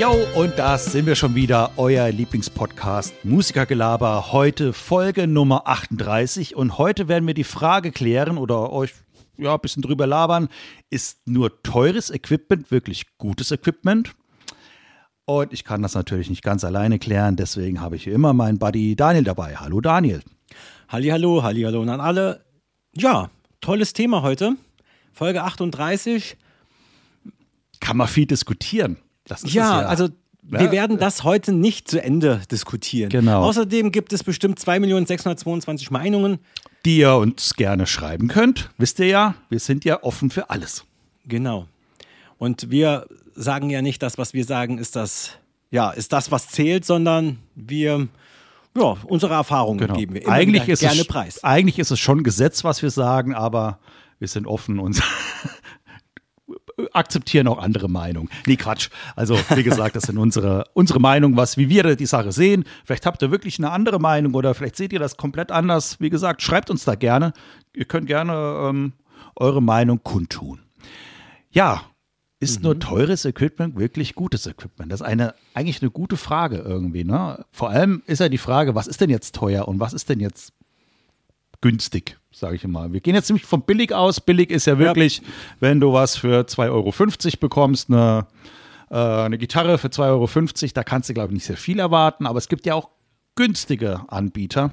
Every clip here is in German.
Jo, und da sind wir schon wieder, euer Lieblingspodcast Musikergelaber, heute Folge Nummer 38 und heute werden wir die Frage klären oder euch ein bisschen drüber labern, ist nur teures Equipment wirklich gutes Equipment? Und ich kann das natürlich nicht ganz alleine klären, deswegen habe ich hier immer meinen Buddy Daniel dabei. Hallo Daniel. Hallihallo an alle. Ja, tolles Thema heute, Folge 38. Kann man viel diskutieren. Das ist also wir werden das heute nicht zu Ende diskutieren. Genau. Außerdem gibt es bestimmt 2.622.000 Meinungen. Die ihr uns gerne schreiben könnt. Wisst ihr ja, wir sind ja offen für alles. Genau. Und wir sagen ja nicht, das, was wir sagen, ist das, was zählt, sondern wir, unsere Erfahrungen geben wir immer gerne preis. Eigentlich ist es schon Gesetz, was wir sagen, aber wir sind offen und akzeptieren auch andere Meinungen. Nee, Quatsch. Also, wie gesagt, das sind unsere Meinungen, wie wir die Sache sehen. Vielleicht habt ihr wirklich eine andere Meinung oder vielleicht seht ihr das komplett anders. Wie gesagt, schreibt uns da gerne. Ihr könnt gerne eure Meinung kundtun. Ja, ist nur teures Equipment wirklich gutes Equipment? Das ist eigentlich eine gute Frage irgendwie, ne? Vor allem ist ja die Frage, was ist denn jetzt teuer und was ist denn jetzt günstig, sage ich mal. Wir gehen jetzt nämlich von billig aus. Billig ist ja wirklich, wenn du was für 2,50 € bekommst, eine Gitarre für 2,50 €, da kannst du, glaube ich, nicht sehr viel erwarten. Aber es gibt ja auch günstige Anbieter.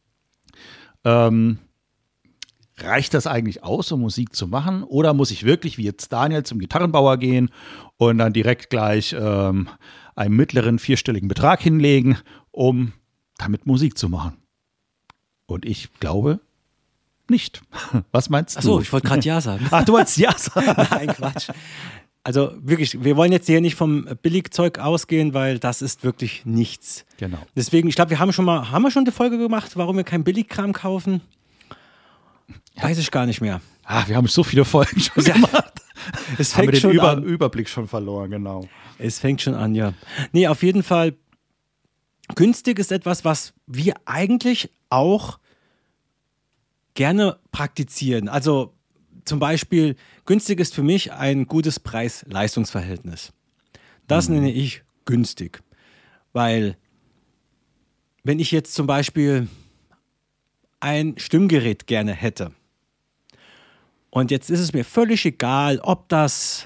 Reicht das eigentlich aus, um Musik zu machen? Oder muss ich wirklich, wie jetzt Daniel, zum Gitarrenbauer gehen und dann direkt gleich einen mittleren vierstelligen Betrag hinlegen, um damit Musik zu machen? Und ich glaube nicht. Was meinst du? Achso, ich wollte gerade Ja sagen. Ach, du wolltest Ja sagen? Nein, Quatsch. Also wirklich, wir wollen jetzt hier nicht vom Billigzeug ausgehen, weil das ist wirklich nichts. Genau. Deswegen, ich glaube, wir haben wir schon die Folge gemacht, warum wir kein Billigkram kaufen? Weiß ich gar nicht mehr. Wir haben so viele Folgen schon gemacht. Es fängt haben wir den den Überblick schon verloren, genau. Es fängt schon an, ja. Nee, auf jeden Fall, günstig ist etwas, was wir eigentlich auch gerne praktizieren. Also zum Beispiel, günstig ist für mich ein gutes Preis-Leistungs-Verhältnis. Das nenne ich günstig. Weil, wenn ich jetzt zum Beispiel ein Stimmgerät gerne hätte und jetzt ist es mir völlig egal, ob man das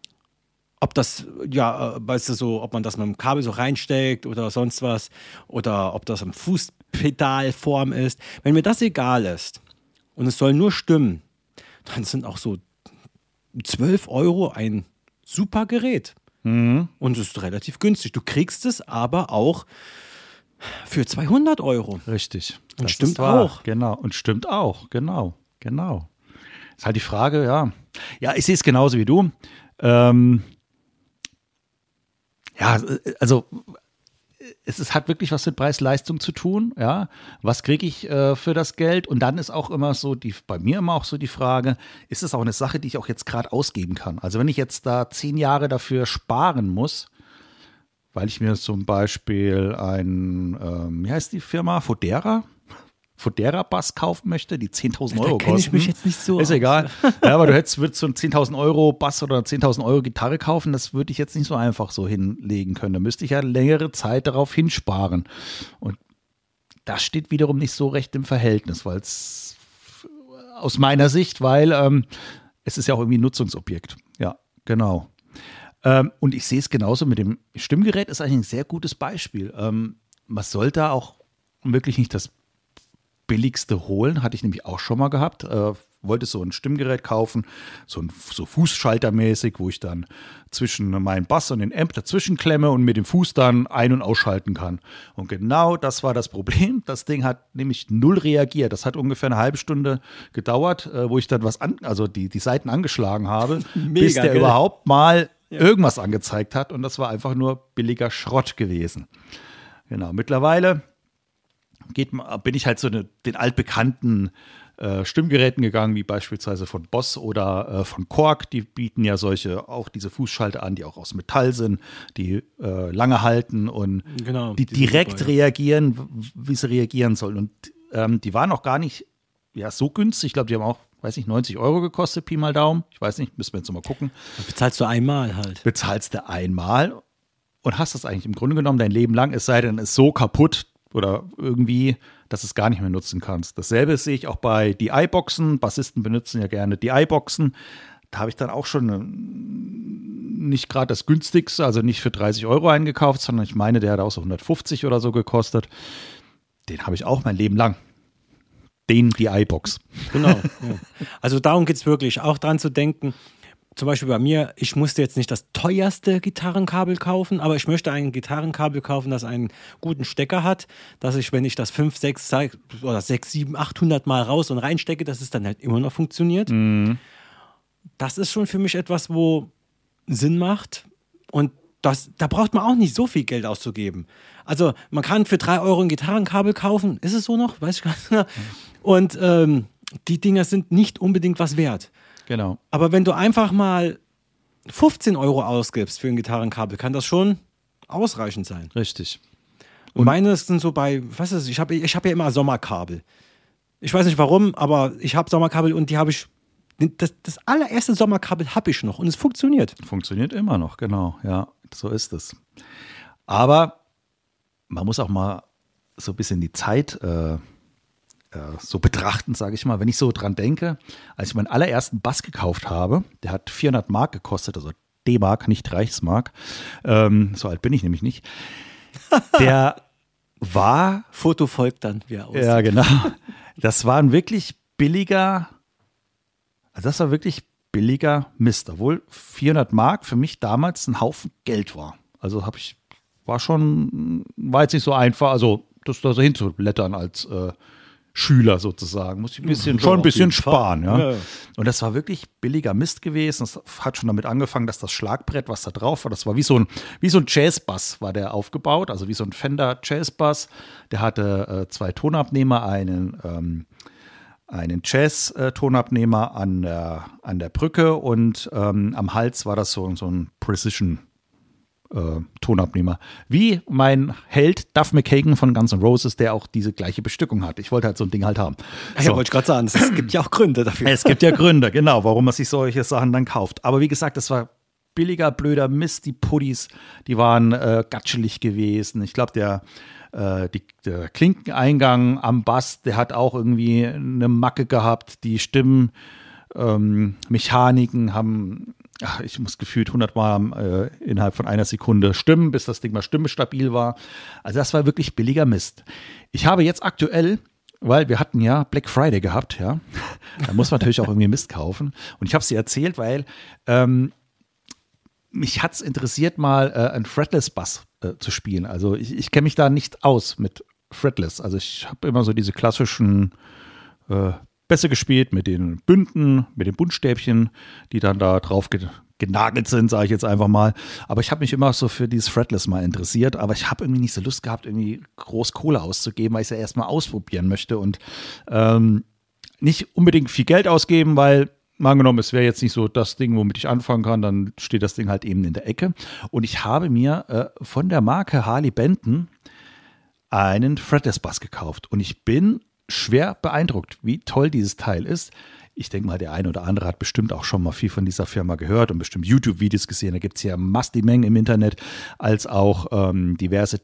mit dem Kabel so reinsteckt oder sonst was oder ob das im Fußpedalform ist. Wenn mir das egal ist und es soll nur stimmen, dann sind auch so 12 € ein super Gerät. Und es ist relativ günstig. Du kriegst es aber auch für 200 €. Richtig. Und stimmt auch. Genau. Und stimmt auch. Genau. Ist halt die Frage, ja. Ja, ich sehe es genauso wie du. Also es hat wirklich was mit Preis-Leistung zu tun, ja. Was kriege ich für das Geld? Und dann ist auch immer so, bei mir immer auch so die Frage, ist es auch eine Sache, die ich auch jetzt gerade ausgeben kann? Also wenn ich jetzt da 10 Jahre dafür sparen muss, weil ich mir zum Beispiel wie heißt die Firma? Fodera-Bass kaufen möchte, die 10.000 € kosten. Da kenne ich mich jetzt nicht so Ist aus. egal. Ja, aber würdest so einen 10.000 € Bass oder 10.000 € Gitarre kaufen, das würde ich jetzt nicht so einfach so hinlegen können. Da müsste ich ja längere Zeit darauf hinsparen. Und das steht wiederum nicht so recht im Verhältnis, weil es aus meiner Sicht, weil es ist ja auch irgendwie ein Nutzungsobjekt. Ja, genau. Und ich sehe es genauso mit dem Stimmgerät, ist eigentlich ein sehr gutes Beispiel. Man sollte auch wirklich nicht das Billigste holen, hatte ich nämlich auch schon mal gehabt. Wollte so ein Stimmgerät kaufen, so Fußschaltermäßig, wo ich dann zwischen meinen Bass und den Amp dazwischen klemme und mit dem Fuß dann ein- und ausschalten kann. Und genau das war das Problem. Das Ding hat nämlich null reagiert. Das hat ungefähr eine halbe Stunde gedauert, wo ich dann die Seiten angeschlagen habe, bis der überhaupt mal irgendwas angezeigt hat. Und das war einfach nur billiger Schrott gewesen. Genau, mittlerweile bin ich halt so den altbekannten Stimmgeräten gegangen, wie beispielsweise von Boss oder von Korg. Die bieten ja auch diese Fußschalter an, die auch aus Metall sind, die lange halten und die direkt reagieren, wie sie reagieren sollen. Und die waren auch gar nicht so günstig. Ich glaube, die haben auch, 90 € gekostet, Pi mal Daumen. Ich weiß nicht, müssen wir jetzt noch mal gucken. Dann bezahlst du einmal halt. Bezahlst du einmal. und hast das eigentlich im Grunde genommen dein Leben lang, es sei denn, es ist so kaputt oder irgendwie, dass du es gar nicht mehr nutzen kannst. Dasselbe sehe ich auch bei DI-Boxen. Bassisten benutzen ja gerne DI-Boxen. Da habe ich dann auch schon nicht gerade das günstigste, also nicht für 30 Euro eingekauft, sondern ich meine, der hat auch so 150 oder so gekostet. Den habe ich auch mein Leben lang. Den DI-Box. Genau. Ja. Also darum geht es wirklich, auch dran zu denken. Zum Beispiel bei mir, ich musste jetzt nicht das teuerste Gitarrenkabel kaufen, aber ich möchte ein Gitarrenkabel kaufen, das einen guten Stecker hat, dass ich, wenn ich das 5, 6 oder 6, 7, 800 Mal raus und reinstecke, dass es dann halt immer noch funktioniert. Mhm. Das ist schon für mich etwas, wo Sinn macht und da braucht man auch nicht so viel Geld auszugeben. Also man kann für 3 Euro ein Gitarrenkabel kaufen, ist es so noch? Weiß ich gar nicht mehr. Und die Dinger sind nicht unbedingt was wert. Genau. Aber wenn du einfach mal 15 Euro ausgibst für ein Gitarrenkabel, kann das schon ausreichend sein. Richtig. Und meine sind so bei, was ist, ich hab ja immer Sommerkabel. Ich weiß nicht warum, aber ich habe Sommerkabel und die habe ich, das allererste Sommerkabel habe ich noch und es funktioniert. Funktioniert immer noch, genau. Ja, so ist es. Aber man muss auch mal so ein bisschen die Zeit so betrachten, sage ich mal. Wenn ich so dran denke, als ich meinen allerersten Bass gekauft habe, der hat 400 Mark gekostet, also D-Mark, nicht Reichsmark. So alt bin ich nämlich nicht. Der war... Foto folgt dann, wie er aussieht. Ja, genau. Das war ein wirklich billiger, also das war wirklich billiger Mist, obwohl 400 Mark für mich damals ein Haufen Geld war. Also war jetzt nicht so einfach, also das da so hinzublättern als Schüler sozusagen. Muss ich schon ein bisschen sparen. Ja. Und das war wirklich billiger Mist gewesen. Das hat schon damit angefangen, dass das Schlagbrett, was da drauf war, das war wie so ein Jazzbass war der aufgebaut, also wie so ein Fender Jazzbass. Der hatte 2 Tonabnehmer, einen Jazz-Tonabnehmer an der Brücke und am Hals war das so ein Precision Tonabnehmer. Wie mein Held Duff McKagan von Guns N' Roses, der auch diese gleiche Bestückung hat. Ich wollte halt so ein Ding halt haben. Ja, wollte ich gerade sagen, es gibt ja auch Gründe dafür. Es gibt ja Gründe, genau, warum man sich solche Sachen dann kauft. Aber wie gesagt, das war billiger, blöder Mist. Die Puttis, die waren gatschelig gewesen. Ich glaube, der Klinkeneingang am Bass, der hat auch irgendwie eine Macke gehabt. Die Stimmmechaniken haben, ich muss gefühlt 100 Mal innerhalb von einer Sekunde stimmen, bis das Ding mal stimmestabil war. Also das war wirklich billiger Mist. Ich habe jetzt aktuell, weil wir hatten ja Black Friday gehabt, ja, da muss man natürlich auch irgendwie Mist kaufen. Und ich habe es dir erzählt, weil mich hat es interessiert, mal ein Fretless-Bass zu spielen. Also ich kenne mich da nicht aus mit Fretless. Also ich habe immer so diese klassischen Bässe gespielt mit den Bünden, mit den Buntstäbchen, die dann da drauf genagelt sind, sage ich jetzt einfach mal. Aber ich habe mich immer so für dieses Fretless mal interessiert, aber ich habe irgendwie nicht so Lust gehabt, irgendwie groß Kohle auszugeben, weil ich es ja erstmal ausprobieren möchte und nicht unbedingt viel Geld ausgeben, weil mal angenommen, es wäre jetzt nicht so das Ding, womit ich anfangen kann, dann steht das Ding halt eben in der Ecke. Und ich habe mir von der Marke Harley Benton einen Fretless-Bass gekauft und ich bin schwer beeindruckt, wie toll dieses Teil ist. Ich denke mal, der eine oder andere hat bestimmt auch schon mal viel von dieser Firma gehört und bestimmt YouTube-Videos gesehen. Da gibt es ja die Mengen im Internet, als auch diverse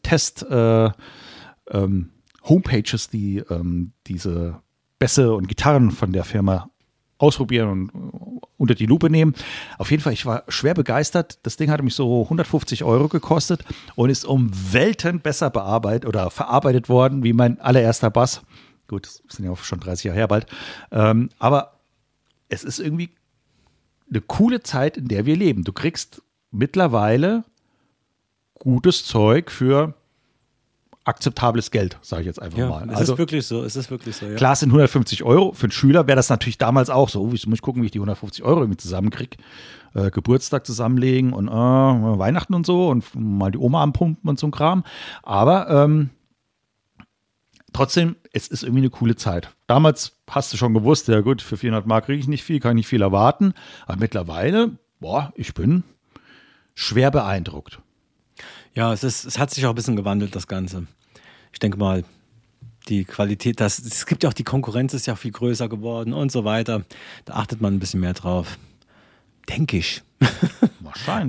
Test-Homepages, die diese Bässe und Gitarren von der Firma ausprobieren und unter die Lupe nehmen. Auf jeden Fall, ich war schwer begeistert. Das Ding hatte mich so 150 Euro gekostet und ist um Welten besser verarbeitet worden, wie mein allererster Bass. Gut, das sind ja auch schon 30 Jahre her bald. Aber es ist irgendwie eine coole Zeit, in der wir leben. Du kriegst mittlerweile gutes Zeug für akzeptables Geld, sage ich jetzt einfach mal. Es ist wirklich so, ja. Klar, es sind 150 Euro. Für einen Schüler wäre das natürlich damals auch so. Jetzt muss ich gucken, wie ich die 150 Euro irgendwie zusammenkriege. Geburtstag zusammenlegen und Weihnachten und so und mal die Oma anpumpen und so ein Kram. Aber trotzdem, es ist irgendwie eine coole Zeit. Damals hast du schon gewusst, ja gut, für 400 Mark kriege ich nicht viel, kann nicht viel erwarten. Aber mittlerweile, ich bin schwer beeindruckt. Ja, es hat sich auch ein bisschen gewandelt, das Ganze. Ich denke mal, die Qualität, es gibt ja auch die Konkurrenz, ist ja viel größer geworden und so weiter. Da achtet man ein bisschen mehr drauf. Denke ich. Wahrscheinlich.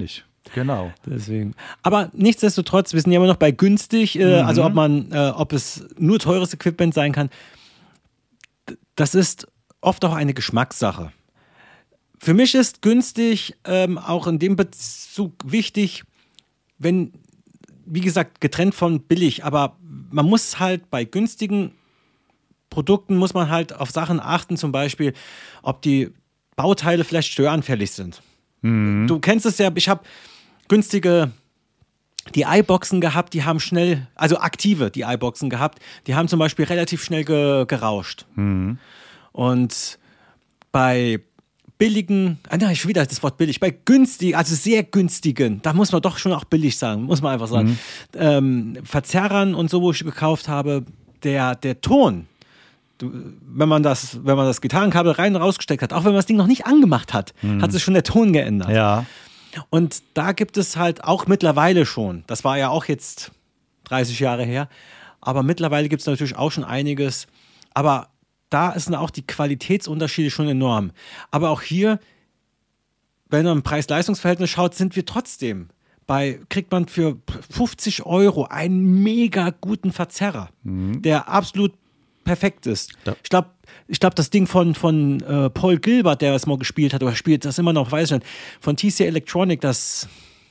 Genau. Deswegen. Aber nichtsdestotrotz, wir sind ja immer noch bei günstig, also ob es nur teures Equipment sein kann. Das ist oft auch eine Geschmackssache. Für mich ist günstig auch in dem Bezug wichtig, wenn, wie gesagt, getrennt von billig, aber man muss halt bei günstigen Produkten muss man halt auf Sachen achten, zum Beispiel, ob die Bauteile vielleicht störanfällig sind. Du kennst es ja, ich habe günstige DI-Boxen gehabt, die haben schnell, also aktive DI-Boxen gehabt, die haben zum Beispiel relativ schnell gerauscht. Und bei billigen, schon wieder das Wort billig, bei günstigen, also sehr günstigen, da muss man doch schon auch billig sagen, muss man einfach sagen, Verzerrern und so, wo ich gekauft habe, der Ton, wenn man das Gitarrenkabel rein und rausgesteckt hat, auch wenn man das Ding noch nicht angemacht hat, hat sich schon der Ton geändert. Ja. Und da gibt es halt auch mittlerweile schon, das war ja auch jetzt 30 Jahre her, aber mittlerweile gibt es natürlich auch schon einiges, aber da sind auch die Qualitätsunterschiede schon enorm. Aber auch hier, wenn man im Preis-Leistungs-Verhältnis schaut, sind wir trotzdem kriegt man für 50 € einen mega guten Verzerrer, der absolut perfekt ist. Ja. Ich glaube, das Ding von Paul Gilbert, der es mal gespielt hat, oder spielt das immer noch, weiß ich nicht, von TC Electronic, das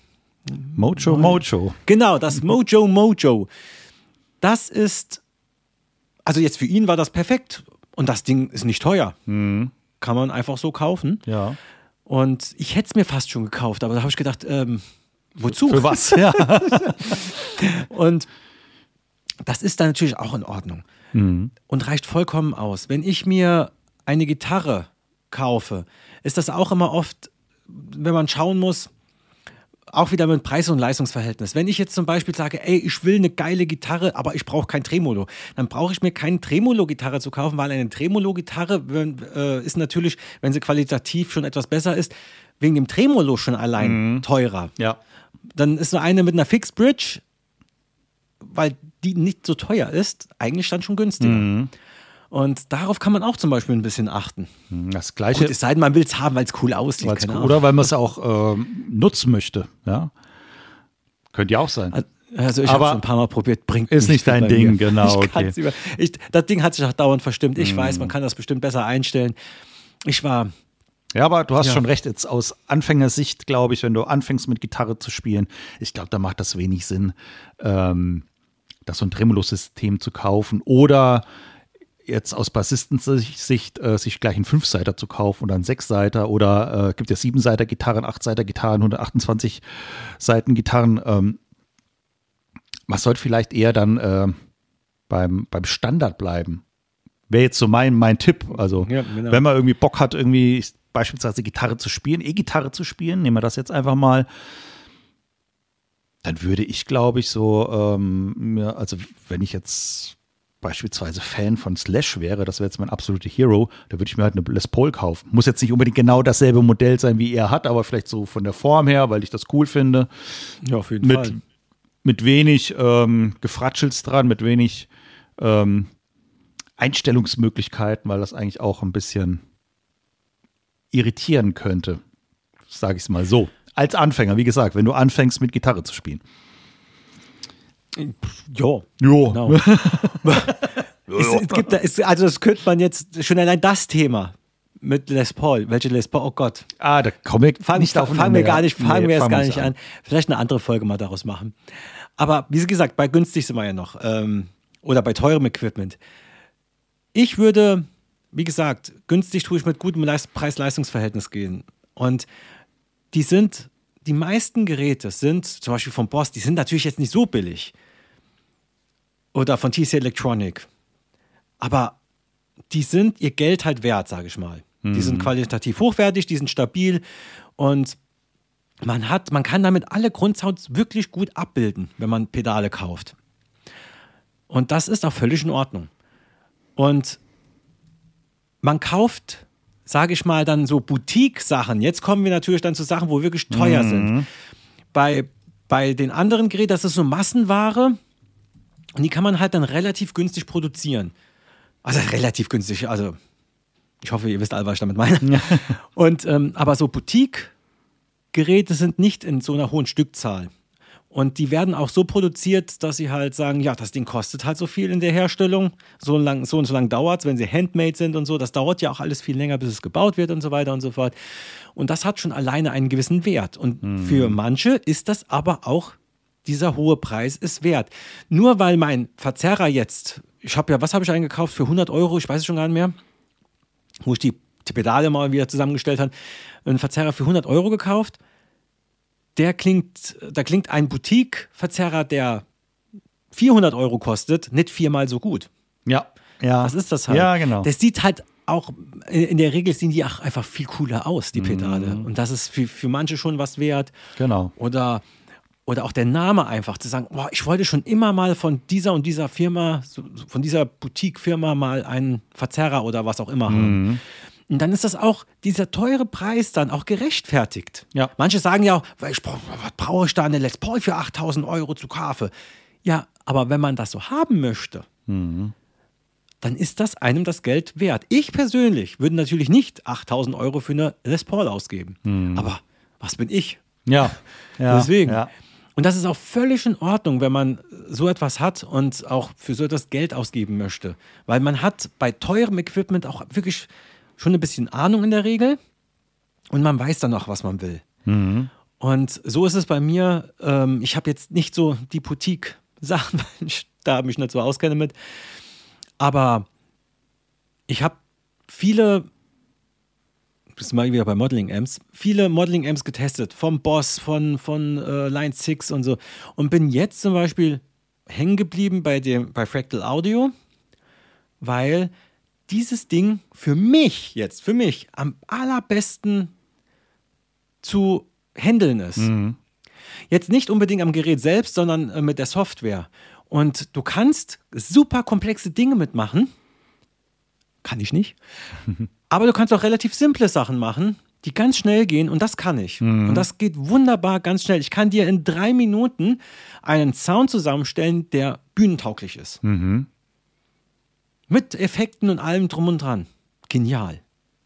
Mojo. Genau, das Mojo. Das ist, also jetzt für ihn war das perfekt. Und das Ding ist nicht teuer. Kann man einfach so kaufen. Ja. Und ich hätte es mir fast schon gekauft, aber da habe ich gedacht, wozu? Für was? Ja. Und das ist dann natürlich auch in Ordnung. Und reicht vollkommen aus. Wenn ich mir eine Gitarre kaufe, ist das auch immer oft, wenn man schauen muss, auch wieder mit Preis- und Leistungsverhältnis. Wenn ich jetzt zum Beispiel sage, ey, ich will eine geile Gitarre, aber ich brauche kein Tremolo, dann brauche ich mir keine Tremolo-Gitarre zu kaufen, weil eine Tremolo-Gitarre ist natürlich, wenn sie qualitativ schon etwas besser ist, wegen dem Tremolo schon allein teurer. Ja. Dann ist so eine mit einer Fixed Bridge, weil die nicht so teuer ist, eigentlich dann schon günstiger. Und darauf kann man auch zum Beispiel ein bisschen achten. Das Gleiche. Gut, es sei denn, man will es haben, weil es cool aussieht. Oder weil man es auch nutzen möchte. Ja? Könnte ja auch sein. Also ich habe es ein paar Mal probiert, bringt ist nicht dein Ding, genau. Okay. Das Ding hat sich auch dauernd verstimmt. Ich weiß, man kann das bestimmt besser einstellen. Ja, aber du hast schon recht, jetzt aus Anfängersicht, glaube ich, wenn du anfängst mit Gitarre zu spielen, ich glaube, da macht das wenig Sinn, das so ein Tremolo-System zu kaufen oder jetzt aus Bassistensicht sich gleich einen 5-Seiter zu kaufen oder einen 6-Seiter oder gibt ja 7-Seiter-Gitarren, 8-Seiter-Gitarren, 128 Seiten-Gitarren. Man sollte vielleicht eher dann beim Standard bleiben. Wäre jetzt so mein Tipp. Also wenn man irgendwie Bock hat, irgendwie beispielsweise Gitarre zu spielen, E-Gitarre zu spielen, nehmen wir das jetzt einfach mal, dann würde ich, glaube ich, so, also wenn ich jetzt beispielsweise Fan von Slash wäre, das wäre jetzt mein absoluter Hero, da würde ich mir halt eine Les Paul kaufen. Muss jetzt nicht unbedingt genau dasselbe Modell sein, wie er hat, aber vielleicht so von der Form her, weil ich das cool finde. Ja, auf jeden Fall. Mit wenig Gefratschels dran, mit wenig Einstellungsmöglichkeiten, weil das eigentlich auch ein bisschen irritieren könnte, sage ich es mal so. Als Anfänger, wie gesagt, wenn du anfängst mit Gitarre zu spielen. Jo. Genau. Also das könnte man jetzt, schon allein das Thema mit Les Paul, welche Les Paul, oh Gott. Da komme ich fangen wir jetzt gar nicht an. Vielleicht eine andere Folge mal daraus machen. Aber wie gesagt, bei günstig sind wir ja noch. Oder bei teurem Equipment. Ich würde, wie gesagt, günstig tue ich mit gutem Preis-Leistungs-Verhältnis gehen. Und die meisten Geräte sind, zum Beispiel von Boss, die sind natürlich jetzt nicht so billig. Oder von TC Electronic. Aber die sind ihr Geld halt wert, sage ich mal. Die sind qualitativ hochwertig, die sind stabil und man kann damit alle Grundsounds wirklich gut abbilden, wenn man Pedale kauft. Und das ist auch völlig in Ordnung. Und man kauft, sage ich mal, dann so Boutique-Sachen. Jetzt kommen wir natürlich dann zu Sachen, wo wirklich teuer sind. Bei den anderen Geräten, das ist so Massenware und die kann man halt dann relativ günstig produzieren. Also relativ günstig, also ich hoffe, ihr wisst alle, was ich damit meine. Ja. Und aber so Boutique, Geräte sind nicht in so einer hohen Stückzahl. Und die werden auch so produziert, dass sie halt sagen, ja, das Ding kostet halt so viel in der Herstellung, so und so lang dauert es, wenn sie handmade sind und so. Das dauert ja auch alles viel länger, bis es gebaut wird und so weiter und so fort. Und das hat schon alleine einen gewissen Wert. Und für manche ist das aber auch, dieser hohe Preis ist wert. Nur weil mein Verzerrer jetzt, was habe ich eingekauft für 100 Euro, ich weiß es schon gar nicht mehr, wo ich die Pedale mal wieder zusammengestellt habe, einen Verzerrer für 100 Euro gekauft. Da klingt ein Boutique-Verzerrer, der 400 Euro kostet, nicht viermal so gut. Ja. Das ist das halt. Ja, genau. Das sieht halt auch, in der Regel sehen die auch einfach viel cooler aus, die Pedale. Und das ist für manche schon was wert. Genau. Oder auch der Name einfach, zu sagen, boah, ich wollte schon immer mal von dieser und dieser Firma, von dieser Boutique-Firma mal einen Verzerrer oder was auch immer haben. Und dann ist das auch, dieser teure Preis dann auch gerechtfertigt. Ja. Manche sagen ja auch, was brauche ich da eine Les Paul für 8.000 Euro zu kaufen? Ja, aber wenn man das so haben möchte, dann ist das einem das Geld wert. Ich persönlich würde natürlich nicht 8.000 Euro für eine Les Paul ausgeben. Aber was bin ich? Ja. Deswegen. Ja. Und das ist auch völlig in Ordnung, wenn man so etwas hat und auch für so etwas Geld ausgeben möchte. Weil man hat bei teurem Equipment auch wirklich schon ein bisschen Ahnung in der Regel und man weiß dann auch, was man will. Und so ist es bei mir. Ich habe jetzt nicht so die Boutique-Sachen, weil ich da mich nicht so auskenne mit. Aber ich habe viele, das ist mal wieder bei Modeling-Amps, viele Modeling-Amps getestet, vom Boss, von Line 6 und so. Und bin jetzt zum Beispiel hängen geblieben bei Fractal Audio, weil dieses Ding für mich am allerbesten zu handeln ist. Jetzt nicht unbedingt am Gerät selbst, sondern mit der Software. Und du kannst super komplexe Dinge mitmachen. Kann ich nicht. Aber du kannst auch relativ simple Sachen machen, die ganz schnell gehen und das kann ich. Und das geht wunderbar ganz schnell. Ich kann dir in 3 Minuten einen Sound zusammenstellen, der bühnentauglich ist. Mit Effekten und allem drum und dran. Genial.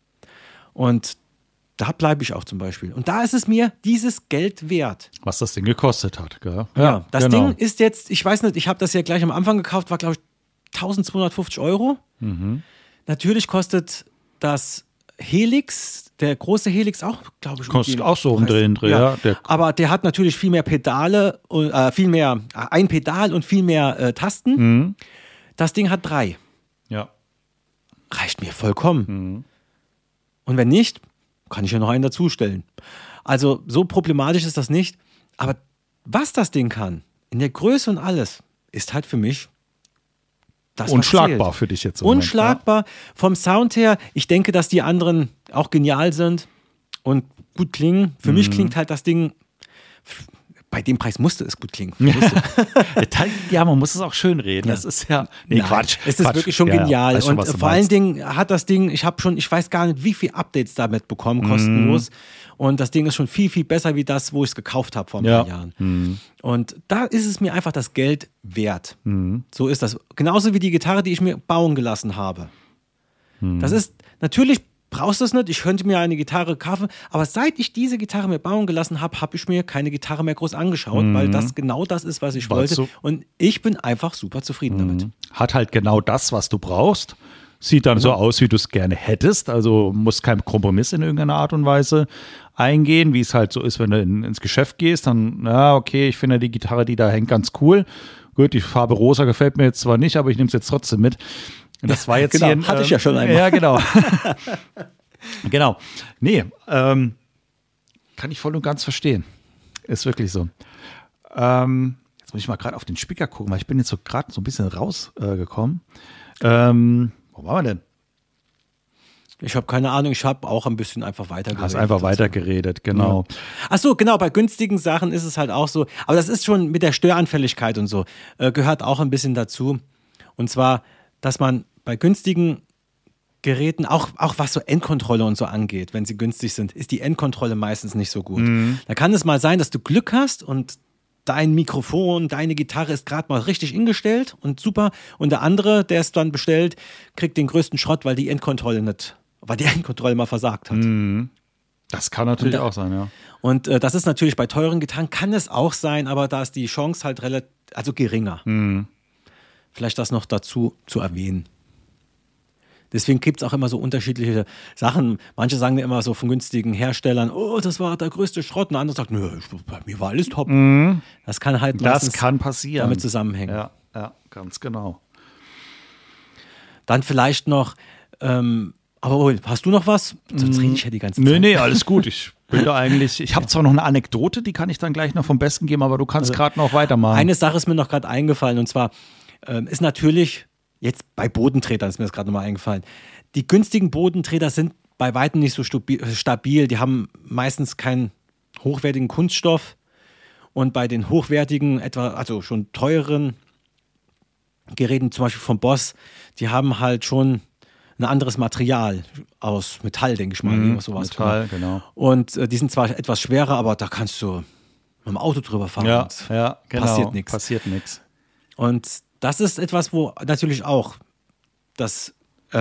Und da bleibe ich auch zum Beispiel. Und da ist es mir dieses Geld wert. Was das Ding gekostet hat, gell? Ja, das genau. Ding ist jetzt, ich weiß nicht, ich habe das ja gleich am Anfang gekauft, war glaube ich 1.250 Euro. Natürlich kostet das Helix, der große Helix auch, glaube ich. Kostet auch so um Dreh. Ja. Aber der hat natürlich viel mehr Pedale, ein Pedal und viel mehr Tasten. Das Ding hat 3. Ja. Reicht mir vollkommen. Und wenn nicht, kann ich ja noch einen dazustellen. Also so problematisch ist das nicht. Aber was das Ding kann, in der Größe und alles, ist halt für mich das, unschlagbar für dich jetzt. Unschlagbar. Vom Sound her, ich denke, dass die anderen auch genial sind und gut klingen. Für mich klingt halt das Ding, bei dem Preis musste es gut klingen. Ja, man muss es auch schön reden. Ja. Das ist ja. Nee, Quatsch. Es ist wirklich schon genial. Weiß schon, und vor allen Dingen hat das Ding, ich weiß gar nicht, wie viele Updates damit bekommen, kostenlos. Und das Ding ist schon viel, viel besser wie das, wo ich es gekauft habe vor ein paar Jahren. Und da ist es mir einfach das Geld wert. So ist das. Genauso wie die Gitarre, die ich mir bauen gelassen habe. Das ist, natürlich brauchst du es nicht, ich könnte mir eine Gitarre kaufen, aber seit ich diese Gitarre mir bauen gelassen habe, habe ich mir keine Gitarre mehr groß angeschaut, weil das genau das ist, was ich wollte. Und ich bin einfach super zufrieden damit. Hat halt genau das, was du brauchst. Sieht dann so aus, wie du es gerne hättest. Also muss kein Kompromiss in irgendeiner Art und Weise eingehen, wie es halt so ist, wenn du ins Geschäft gehst. Dann, okay, ich finde die Gitarre, die da hängt, ganz cool. Gut, die Farbe rosa gefällt mir jetzt zwar nicht, aber ich nehme es jetzt trotzdem mit. Das war jetzt genau, hier hatte ich ja schon einmal. Ja, genau. Genau. Nee, kann ich voll und ganz verstehen. Ist wirklich so. Jetzt muss ich mal gerade auf den Speaker gucken, weil ich bin jetzt so gerade so ein bisschen rausgekommen. Wo waren wir denn? Ich habe keine Ahnung, ich habe auch ein bisschen einfach weitergeredet. Hast einfach weitergeredet, genau. Ja. Ach so, genau, bei günstigen Sachen ist es halt auch so. Aber das ist schon mit der Störanfälligkeit und so, gehört auch ein bisschen dazu. Und zwar, dass man bei günstigen Geräten, auch was so Endkontrolle und so angeht, wenn sie günstig sind, ist die Endkontrolle meistens nicht so gut. Da kann es mal sein, dass du Glück hast und dein Mikrofon, deine Gitarre ist gerade mal richtig ingestellt und super. Und der andere, der es dann bestellt, kriegt den größten Schrott, weil die Endkontrolle mal versagt hat. Das kann natürlich auch sein, ja. Und das ist natürlich bei teuren Gitarren, kann es auch sein, aber da ist die Chance halt geringer. Vielleicht das noch dazu zu erwähnen. Deswegen gibt es auch immer so unterschiedliche Sachen. Manche sagen ja immer so von günstigen Herstellern, oh, das war der größte Schrott. Und andere sagen, nö, bei mir war alles top. Das kann halt das kann passieren. Damit zusammenhängen. Ja, ganz genau. Dann vielleicht noch, aber hast du noch was? Sonst rede ich ja die ganze Zeit. Nee, alles gut. Ich habe zwar noch eine Anekdote, die kann ich dann gleich noch vom Besten geben, aber du kannst gerade noch weitermachen. Eine Sache ist mir noch gerade eingefallen, und zwar ist natürlich, jetzt bei Bodentretern ist mir das gerade nochmal eingefallen, die günstigen Bodentreter sind bei weitem nicht so stabil. Die haben meistens keinen hochwertigen Kunststoff, und bei den hochwertigen, also schon teureren Geräten, zum Beispiel vom Boss, die haben halt schon ein anderes Material aus Metall, denke ich mal. Sowas. Metall, genau. Und die sind zwar etwas schwerer, aber da kannst du mit dem Auto drüber fahren. Ja, genau. Passiert nichts. Und das ist etwas, wo natürlich auch das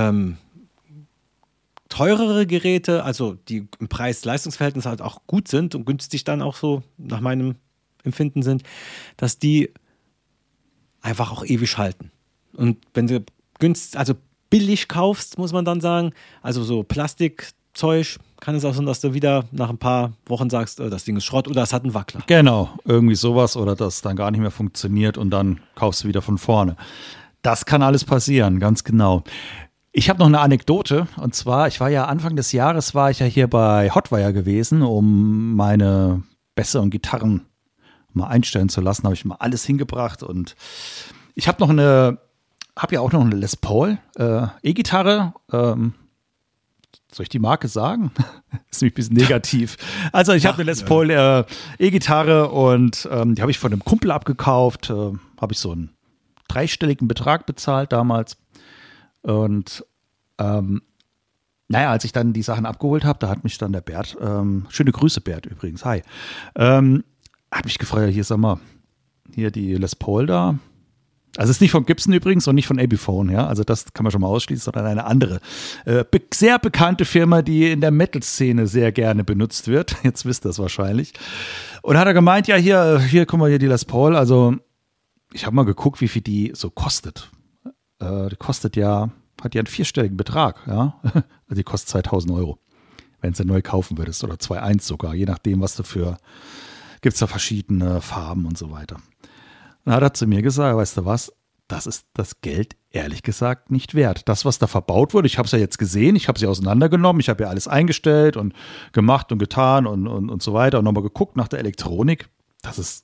teurere Geräte, also die im Preis-Leistungs-Verhältnis halt auch gut sind und günstig dann auch so nach meinem Empfinden sind, dass die einfach auch ewig halten. Und wenn du billig kaufst, muss man dann sagen, also so Plastikzeug, kann es auch sein, dass du wieder nach ein paar Wochen sagst, das Ding ist Schrott oder es hat einen Wackler. Genau, irgendwie sowas, oder das dann gar nicht mehr funktioniert und dann kaufst du wieder von vorne. Das kann alles passieren, ganz genau. Ich habe noch eine Anekdote, und zwar, ich war ja Anfang des Jahres, war ich ja hier bei Hotwire gewesen, um meine besseren Gitarren mal einstellen zu lassen, habe ich mal alles hingebracht, und ich habe ja auch noch eine Les Paul E-Gitarre. Soll ich die Marke sagen? Ist nämlich ein bisschen negativ. Also ich habe eine Les Paul E-Gitarre, und die habe ich von einem Kumpel abgekauft. Habe ich so einen dreistelligen Betrag bezahlt damals. Und als ich dann die Sachen abgeholt habe, da hat mich dann der Bert, schöne Grüße Bert übrigens, hi, hat mich gefragt, hier sag mal, hier die Les Paul da. Also es ist nicht von Gibson übrigens und nicht von Epiphone, ja. Also das kann man schon mal ausschließen, sondern eine andere sehr bekannte Firma, die in der Metal-Szene sehr gerne benutzt wird. Jetzt wisst ihr das wahrscheinlich. Und hat er gemeint, ja, hier, guck mal, hier die Les Paul. Also ich habe mal geguckt, wie viel die so kostet. Die hat ja einen vierstelligen Betrag, ja. Also die kostet 2.000 €, wenn du sie neu kaufen würdest, oder 2.1 sogar, je nachdem, was du gibt es da verschiedene Farben und so weiter. Dann hat er zu mir gesagt, weißt du was, das ist das Geld ehrlich gesagt nicht wert. Das, was da verbaut wurde, ich habe es ja jetzt gesehen, ich habe sie auseinandergenommen, ich habe ja alles eingestellt und gemacht und getan und so weiter und nochmal geguckt nach der Elektronik. Das ist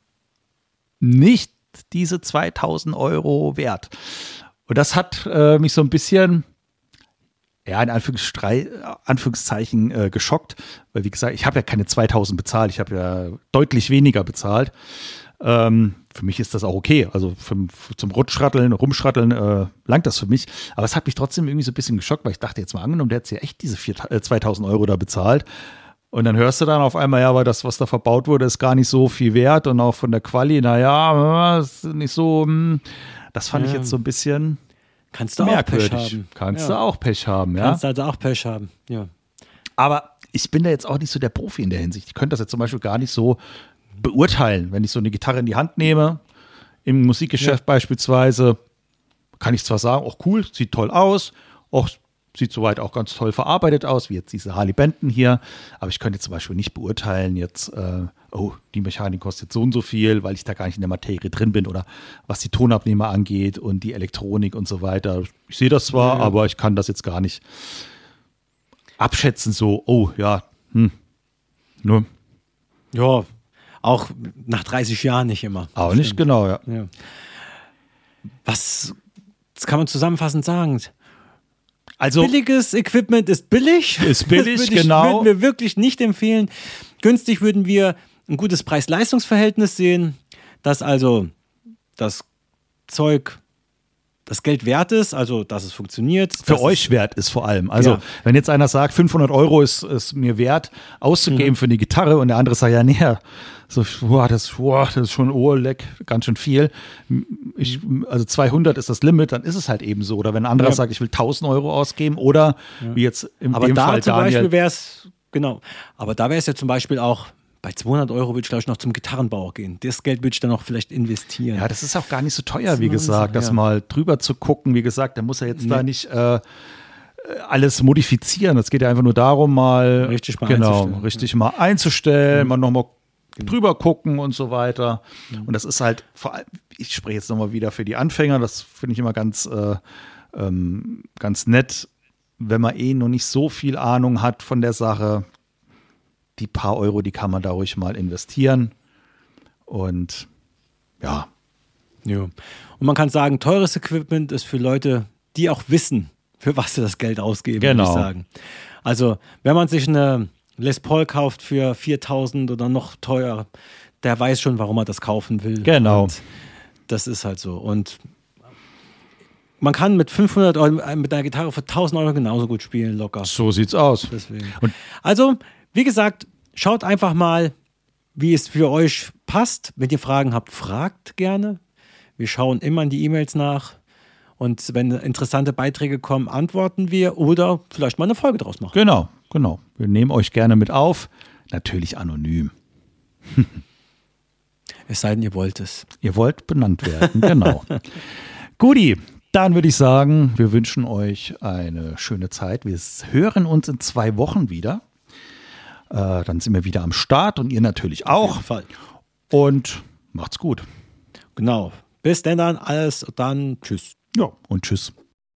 nicht diese 2.000 € wert. Und das hat mich so ein bisschen, ja, in Anführungszeichen geschockt, weil wie gesagt, ich habe ja keine 2.000 bezahlt, ich habe ja deutlich weniger bezahlt. Für mich ist das auch okay. Also zum Rumschratteln langt das für mich. Aber es hat mich trotzdem irgendwie so ein bisschen geschockt, weil ich dachte, jetzt mal angenommen, der hat ja echt diese 2.000 € da bezahlt. Und dann hörst du dann auf einmal, ja, weil das, was da verbaut wurde, ist gar nicht so viel wert. Und auch von der Quali, ist nicht so, das fand ich jetzt so ein bisschen Kannst du merkwürdig. Auch Pech haben. Kannst du auch Pech haben, ja. Kannst also auch Pech haben, ja. Aber ich bin da jetzt auch nicht so der Profi in der Hinsicht. Ich könnte das jetzt zum Beispiel gar nicht so beurteilen, wenn ich so eine Gitarre in die Hand nehme, im Musikgeschäft beispielsweise, kann ich zwar sagen, auch cool, sieht toll aus, auch sieht soweit auch ganz toll verarbeitet aus, wie jetzt diese Harley Benton hier, aber ich könnte zum Beispiel nicht beurteilen jetzt, die Mechanik kostet so und so viel, weil ich da gar nicht in der Materie drin bin, oder was die Tonabnehmer angeht und die Elektronik und so weiter. Ich sehe das zwar, aber ich kann das jetzt gar nicht abschätzen, so, ne. Ja, auch nach 30 Jahren nicht immer. Auch nicht, genau, ja. Das kann man zusammenfassend sagen. Also, billiges Equipment ist billig. Ist billig, genau. Würden wir wirklich nicht empfehlen. Günstig würden wir ein gutes Preis-Leistungs-Verhältnis sehen, dass also das Zeug das Geld wert ist, also dass es funktioniert. Für euch wert ist vor allem. Also wenn jetzt einer sagt, 500 € ist mir wert auszugeben für eine Gitarre, und der andere sagt, ja, nee, das ist schon ganz schön viel. Also 200 ist das Limit, dann ist es halt eben so. Oder wenn ein anderer sagt, ich will 1.000 € ausgeben, oder wie jetzt im Aber dem da Fall zum Daniel. Beispiel wäre es Genau. Aber da wäre es ja zum Beispiel auch, bei 200 Euro würde ich, glaube ich, noch zum Gitarrenbauer gehen. Das Geld würde ich dann auch vielleicht investieren. Ja, das ist auch gar nicht so teuer, wie gesagt, das mal drüber zu gucken. Wie gesagt, der muss ja jetzt da nicht alles modifizieren. Es geht ja einfach nur darum, mal richtig mal einzustellen, mal nochmal drüber gucken und so weiter. Und das ist halt, vor allem, ich spreche jetzt nochmal wieder für die Anfänger, das finde ich immer ganz nett, wenn man noch nicht so viel Ahnung hat von der Sache. Die paar Euro, die kann man da ruhig mal investieren. Und ja. Ja. Und man kann sagen, teures Equipment ist für Leute, die auch wissen, für was sie das Geld ausgeben, würde ich sagen. Also, wenn man sich eine Les Paul kauft für 4.000 oder noch teurer, der weiß schon, warum er das kaufen will. Genau. Und das ist halt so. Und man kann mit 500 Euro, mit einer Gitarre für 1.000 Euro genauso gut spielen, locker. So sieht's aus. Deswegen. Also, wie gesagt, schaut einfach mal, wie es für euch passt. Wenn ihr Fragen habt, fragt gerne. Wir schauen immer in die E-Mails nach. Und wenn interessante Beiträge kommen, antworten wir oder vielleicht mal eine Folge draus machen. Genau. Wir nehmen euch gerne mit auf. Natürlich anonym. Es sei denn, ihr wollt es. Ihr wollt benannt werden, genau. Guti, dann würde ich sagen, wir wünschen euch eine schöne Zeit. Wir hören uns in 2 Wochen wieder. Dann sind wir wieder am Start und ihr natürlich auch. Auf jeden Fall. Und macht's gut. Genau. Bis denn dann, alles, dann tschüss. Ja, und tschüss.